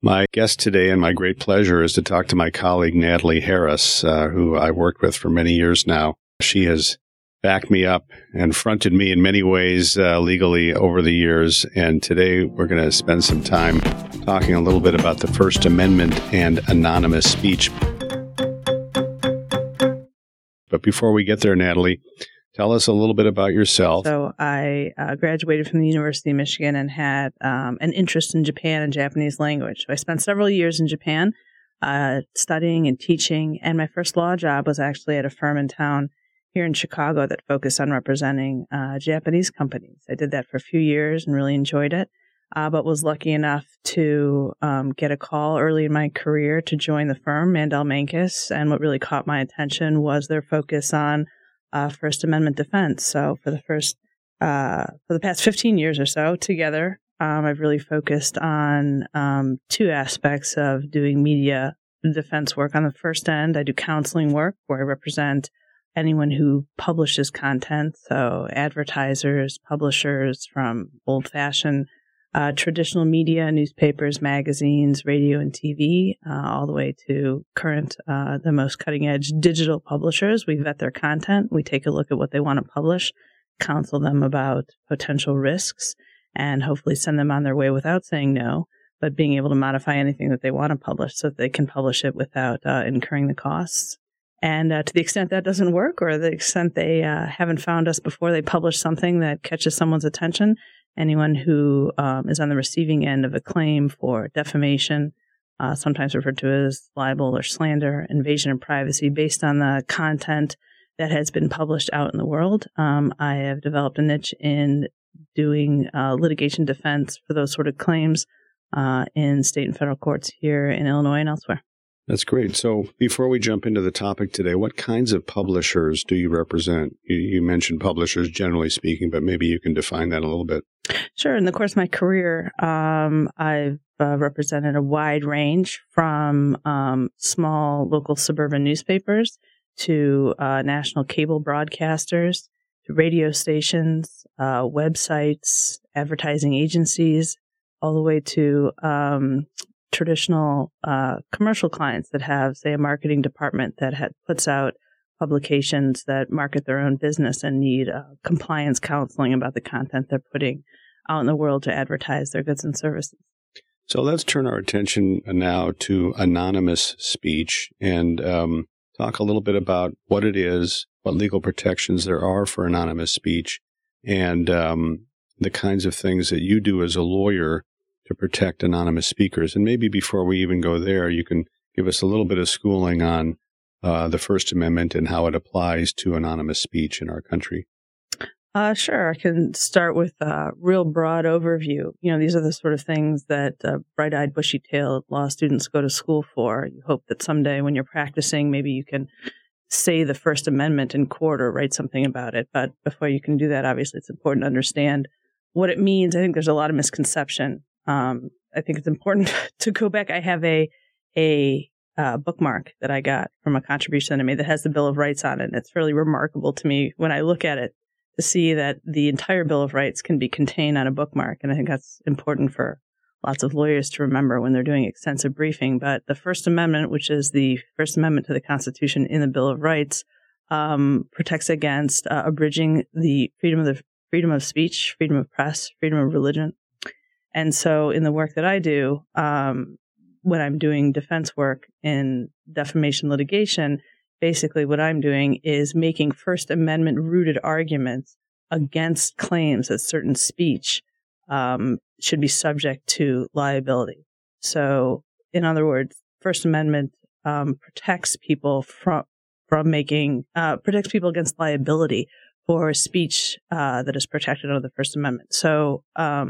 My guest today, and my great pleasure, is to talk to my colleague, Natalie Harris, who I worked with for many years now. She has backed me up and fronted me in many ways legally over the years. And today we're going to spend some time talking a little bit about the First Amendment and anonymous speech. But before we get there, Natalie, tell us a little bit about yourself. So I graduated from the University of Michigan and had an interest in Japan and Japanese language. So I spent several years in Japan studying and teaching. And my first law job was actually at a firm in town here in Chicago that focused on representing Japanese companies. I did that for a few years and really enjoyed it, but was lucky enough to get a call early in my career to join the firm, Mandel Mankus. And what really caught my attention was their focus on First Amendment defense. So for the past 15 years or so together, I've really focused on two aspects of doing media defense work. On the first end, I do counseling work where I represent anyone who publishes content. So advertisers, publishers from old-fashioned traditional media, newspapers, magazines, radio, and TV, all the way to current, the most cutting-edge digital publishers. We vet their content. We take a look at what they want to publish, counsel them about potential risks, and hopefully send them on their way without saying no, but being able to modify anything that they want to publish so that they can publish it without incurring the costs. And to the extent that doesn't work, or the extent they haven't found us before they publish something that catches someone's attention, anyone who is on the receiving end of a claim for defamation, sometimes referred to as libel or slander, invasion of privacy based on the content that has been published out in the world, I have developed a niche in doing litigation defense for those sort of claims in state and federal courts here in Illinois and elsewhere. That's great. So before we jump into the topic today, what kinds of publishers do you represent? You mentioned publishers generally speaking, but maybe you can define that a little bit. Sure. In the course of my career, I've represented a wide range from small local suburban newspapers to national cable broadcasters, to radio stations, websites, advertising agencies, all the way to traditional commercial clients that have, say, a marketing department that puts out publications that market their own business and need compliance counseling about the content they're putting out in the world to advertise their goods and services. So let's turn our attention now to anonymous speech and talk a little bit about what it is, what legal protections there are for anonymous speech, and the kinds of things that you do as a lawyer to protect anonymous speakers. And maybe before we even go there, you can give us a little bit of schooling on the First Amendment and how it applies to anonymous speech in our country. Sure. I can start with a real broad overview. You know, these are the sort of things that bright-eyed, bushy-tailed law students go to school for. You hope that someday when you're practicing, maybe you can say the First Amendment in court or write something about it. But before you can do that, obviously, it's important to understand what it means. I think there's a lot of misconception. I think it's important to go back. I have a bookmark that I got from a contribution that I made that has the Bill of Rights on it. And it's fairly remarkable to me when I look at it to see that the entire Bill of Rights can be contained on a bookmark. And I think that's important for lots of lawyers to remember when they're doing extensive briefing. But the First Amendment, which is the First Amendment to the Constitution in the Bill of Rights, protects against abridging the freedom of speech, freedom of press, freedom of religion. And so in the work that I do, when I'm doing defense work in defamation litigation, basically what I'm doing is making First Amendment rooted arguments against claims that certain speech should be subject to liability. So in other words, First Amendment protects people protects people against liability for speech that is protected under the First Amendment. So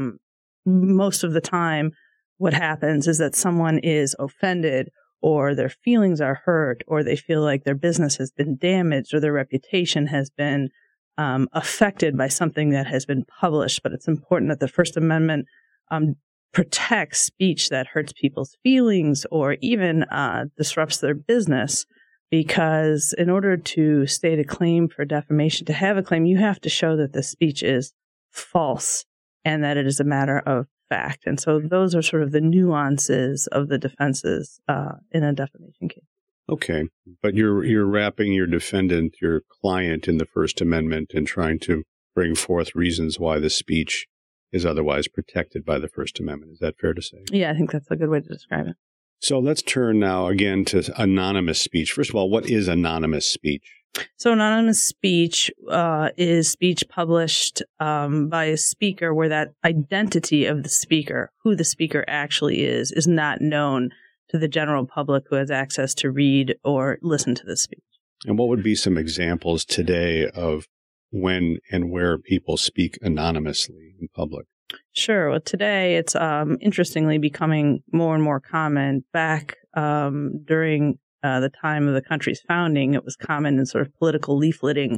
most of the time, what happens is that someone is offended or their feelings are hurt or they feel like their business has been damaged or their reputation has been affected by something that has been published. But it's important that the First Amendment protects speech that hurts people's feelings or even disrupts their business, because in order to state a claim for defamation, to have a claim, you have to show that the speech is false and that it is a matter of fact. And so those are sort of the nuances of the defenses in a defamation case. Okay, but you're wrapping your defendant, your client, in the First Amendment and trying to bring forth reasons why the speech is otherwise protected by the First Amendment. Is that fair to say? Yeah, I think that's a good way to describe it. So let's turn now again to anonymous speech. First of all, what is anonymous speech? So anonymous speech is speech published by a speaker where that identity of the speaker, who the speaker actually is not known to the general public who has access to read or listen to the speech. And what would be some examples today of when and where people speak anonymously in public? Sure. Well, today it's interestingly becoming more and more common. Back during the time of the country's founding, it was common in sort of political leafleting,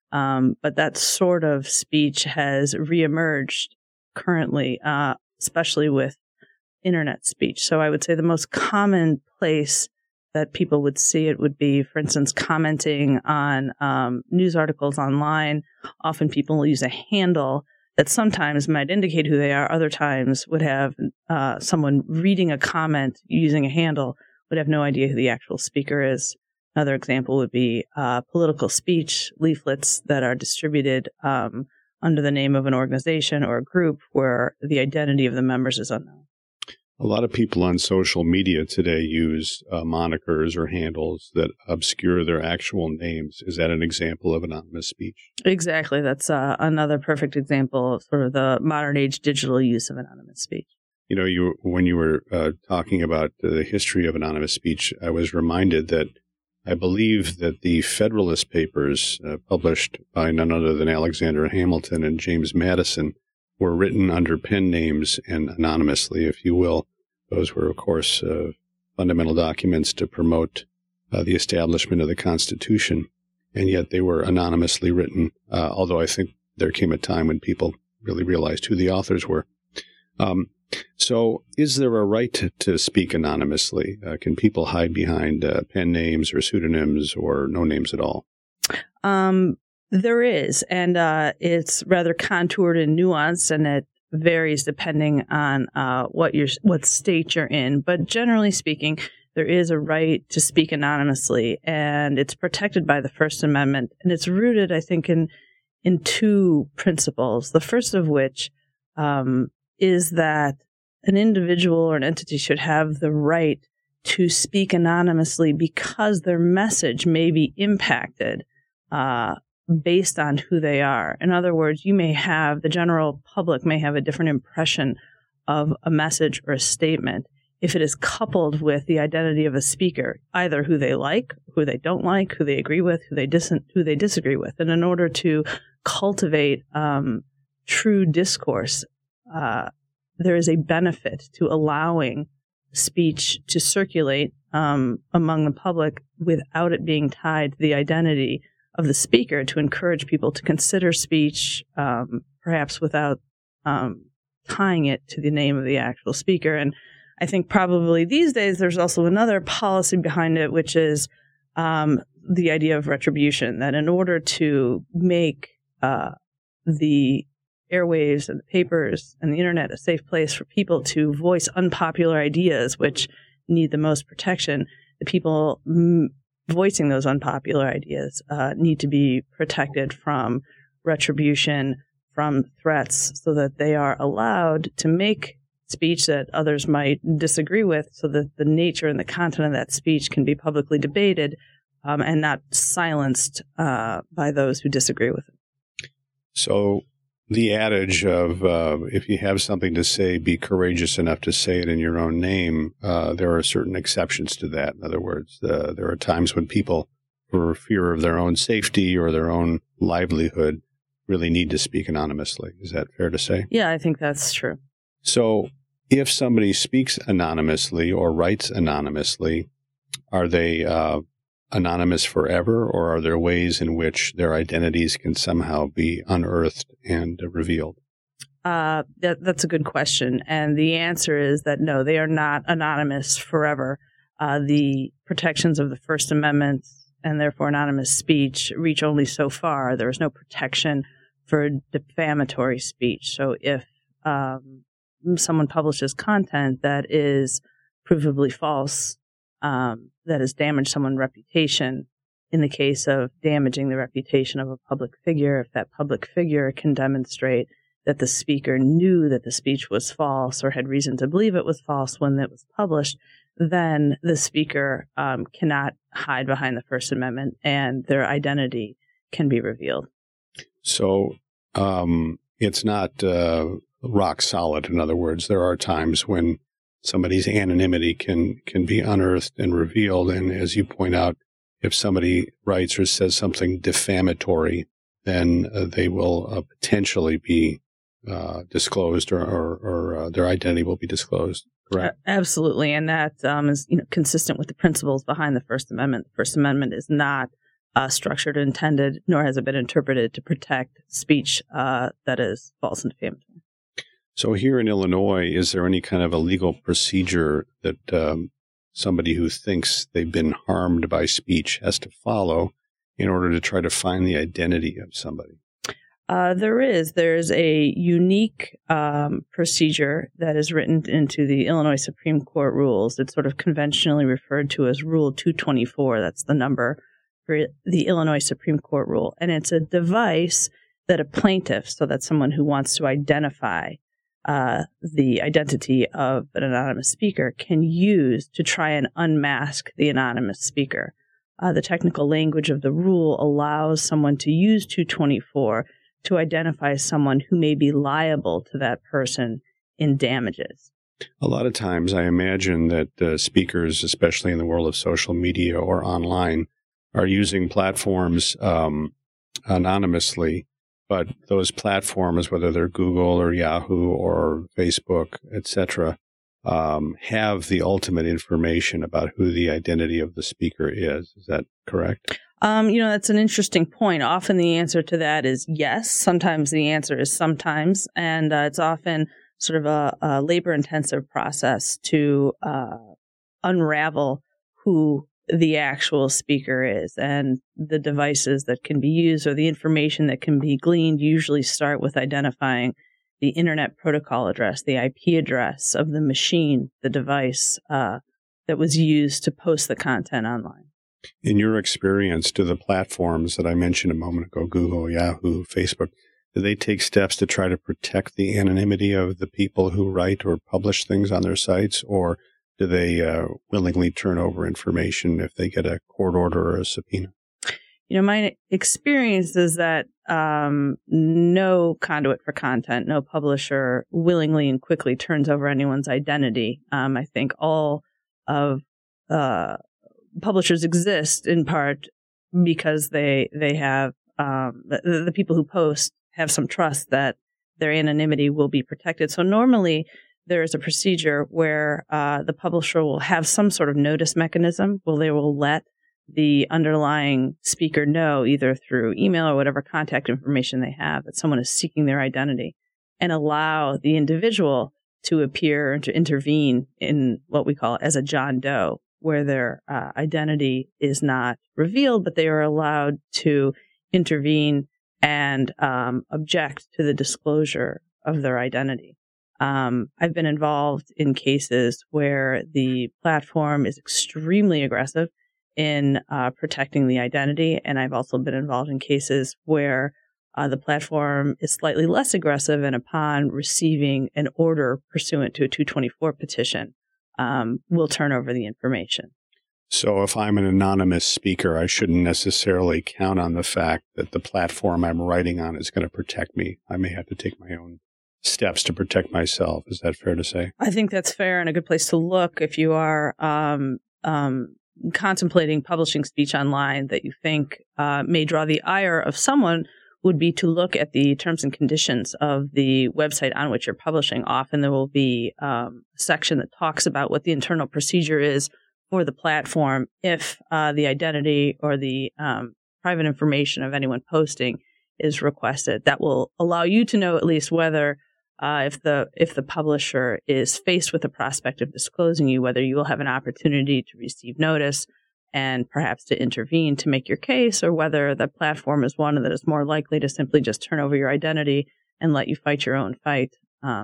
but that sort of speech has reemerged currently, especially with internet speech. So I would say the most common place that people would see it would be, for instance, commenting on news articles online. Often people will use a handle that sometimes might indicate who they are. Other times would have someone reading a comment using a handle would have no idea who the actual speaker is. Another example would be political speech leaflets that are distributed under the name of an organization or a group where the identity of the members is unknown. A lot of people on social media today use monikers or handles that obscure their actual names. Is that an example of anonymous speech? Exactly. That's another perfect example of sort of the modern age digital use of anonymous speech. You know, when you were talking about the history of anonymous speech, I was reminded that I believe that the Federalist Papers, published by none other than Alexander Hamilton and James Madison, were written under pen names and anonymously, if you will. Those were, of course, fundamental documents to promote the establishment of the Constitution, and yet they were anonymously written, although I think there came a time when people really realized who the authors were. So is there a right to speak anonymously? Can people hide behind pen names or pseudonyms or no names at all? There is, and it's rather contoured and nuanced, and it varies depending on what state you're in. But generally speaking, there is a right to speak anonymously, and it's protected by the First Amendment. And it's rooted, I think, in two principles. The first of which is that an individual or an entity should have the right to speak anonymously because their message may be impacted based on who they are. In other words, the general public may have a different impression of a message or a statement if it is coupled with the identity of a speaker, either who they like, who they don't like, who they agree with, who they disagree with. And in order to cultivate true discourse, there is a benefit to allowing speech to circulate among the public without it being tied to the identity of the speaker, to encourage people to consider speech, perhaps without tying it to the name of the actual speaker. And I think probably these days there's also another policy behind it, which is the idea of retribution, that in order to make the airwaves and the papers and the internet a safe place for people to voice unpopular ideas, which need the most protection, the people voicing those unpopular ideas need to be protected from retribution, from threats, so that they are allowed to make speech that others might disagree with, so that the nature and the content of that speech can be publicly debated and not silenced by those who disagree with it. So the adage of if you have something to say, be courageous enough to say it in your own name, there are certain exceptions to that. In other words, there are times when people, for fear of their own safety or their own livelihood, really need to speak anonymously. Is that fair to say? Yeah, I think that's true. So if somebody speaks anonymously or writes anonymously, are they anonymous forever, or are there ways in which their identities can somehow be unearthed and revealed? That's a good question. And the answer is that no, they are not anonymous forever. The protections of the First Amendment and therefore anonymous speech reach only so far. There is no protection for defamatory speech. So if someone publishes content that is provably false, that has damaged someone's reputation. In the case of damaging the reputation of a public figure, if that public figure can demonstrate that the speaker knew that the speech was false or had reason to believe it was false when it was published, then the speaker cannot hide behind the First Amendment and their identity can be revealed. So it's not rock solid. In other words, there are times when somebody's anonymity can be unearthed and revealed. And as you point out, if somebody writes or says something defamatory, then they will potentially be disclosed or their identity will be disclosed. Correct? Absolutely. And that is consistent with the principles behind the First Amendment. The First Amendment is not structured or intended, nor has it been interpreted to protect speech that is false and defamatory. So here in Illinois, is there any kind of a legal procedure that somebody who thinks they've been harmed by speech has to follow in order to try to find the identity of somebody? There's a unique procedure that is written into the Illinois Supreme Court rules. It's sort of conventionally referred to as Rule 224. That's the number for the Illinois Supreme Court rule. And it's a device that a plaintiff, so that's someone who wants to identify the identity of an anonymous speaker, can use to try and unmask the anonymous speaker. The technical language of the rule allows someone to use 224 to identify someone who may be liable to that person in damages. A lot of times I imagine that speakers, especially in the world of social media or online, are using platforms anonymously, but those platforms, whether they're Google or Yahoo or Facebook, etc., have the ultimate information about who the identity of the speaker is. Is that correct? That's an interesting point. Often the answer to that is yes. Sometimes the answer is sometimes. And it's often sort of a labor-intensive process to unravel who the actual speaker is. And the devices that can be used or the information that can be gleaned usually start with identifying the Internet protocol address, the IP address of the machine, the device that was used to post the content online. In your experience, do the platforms that I mentioned a moment ago, Google, Yahoo, Facebook, do they take steps to try to protect the anonymity of the people who write or publish things on their sites, or do they willingly turn over information if they get a court order or a subpoena? My experience is that no conduit for content, no publisher willingly and quickly turns over anyone's identity. I think all of publishers exist in part because they have the people who post have some trust that their anonymity will be protected. So normally there is a procedure where the publisher will have some sort of notice mechanism where they will let the underlying speaker know, either through email or whatever contact information they have, that someone is seeking their identity, and allow the individual to appear and to intervene in what we call as a John Doe, where their identity is not revealed, but they are allowed to intervene and object to the disclosure of their identity. I've been involved in cases where the platform is extremely aggressive in protecting the identity, and I've also been involved in cases where the platform is slightly less aggressive, and upon receiving an order pursuant to a 224 petition, will turn over the information. So if I'm an anonymous speaker, I shouldn't necessarily count on the fact that the platform I'm writing on is going to protect me. I may have to take my own steps to protect myself. Is that fair to say? I think that's fair and a good place to look if you are contemplating publishing speech online that you think may draw the ire of someone. Would be to look at the terms and conditions of the website on which you're publishing. Often there will be a section that talks about what the internal procedure is for the platform if the identity or the private information of anyone posting is requested. That will allow you to know at least whether if the publisher is faced with the prospect of disclosing you, whether you will have an opportunity to receive notice and perhaps to intervene to make your case, or whether the platform is one that is more likely to simply just turn over your identity and let you fight your own fight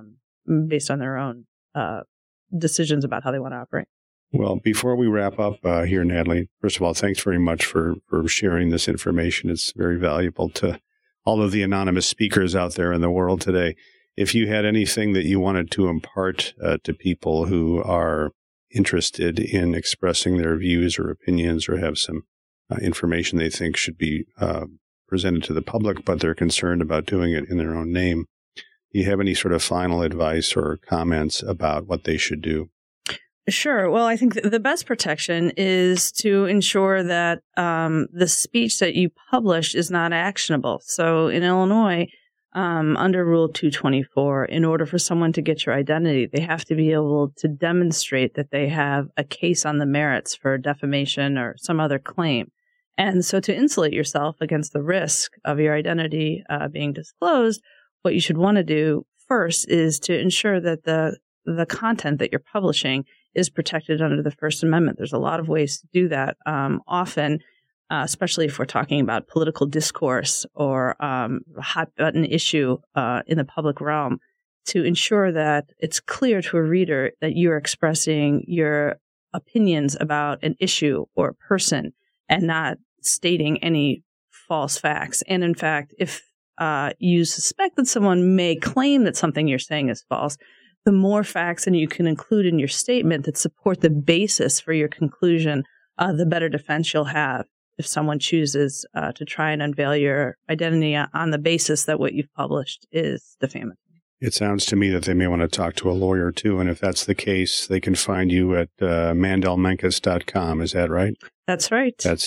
based on their own decisions about how they want to operate. Well, before we wrap up here, Natalie, first of all, thanks very much for sharing this information. It's very valuable to all of the anonymous speakers out there in the world today. If you had anything that you wanted to impart to people who are interested in expressing their views or opinions or have some information they think should be presented to the public, but they're concerned about doing it in their own name, do you have any sort of final advice or comments about what they should do? Sure. Well, I think the best protection is to ensure that the speech that you publish is not actionable. So in Illinois, under Rule 224, in order for someone to get your identity, they have to be able to demonstrate that they have a case on the merits for defamation or some other claim. And so to insulate yourself against the risk of your identity being disclosed, what you should want to do first is to ensure that the content that you're publishing is protected under the First Amendment. There's a lot of ways to do that. Often, especially if we're talking about political discourse or a hot button issue in the public realm, to ensure that it's clear to a reader that you're expressing your opinions about an issue or a person and not stating any false facts. And in fact, if you suspect that someone may claim that something you're saying is false, the more facts that you can include in your statement that support the basis for your conclusion, the better defense you'll have if someone chooses to try and unveil your identity on the basis that what you've published is defamatory. It sounds to me that they may want to talk to a lawyer, too. And if that's the case, they can find you at mandelmenkes.com. Is that right? That's right. That's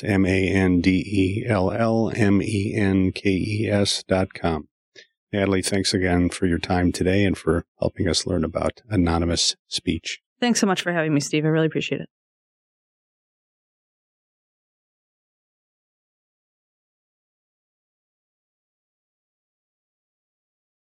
MANDELLMENKES.com. Natalie, thanks again for your time today and for helping us learn about anonymous speech. Thanks so much for having me, Steve. I really appreciate it.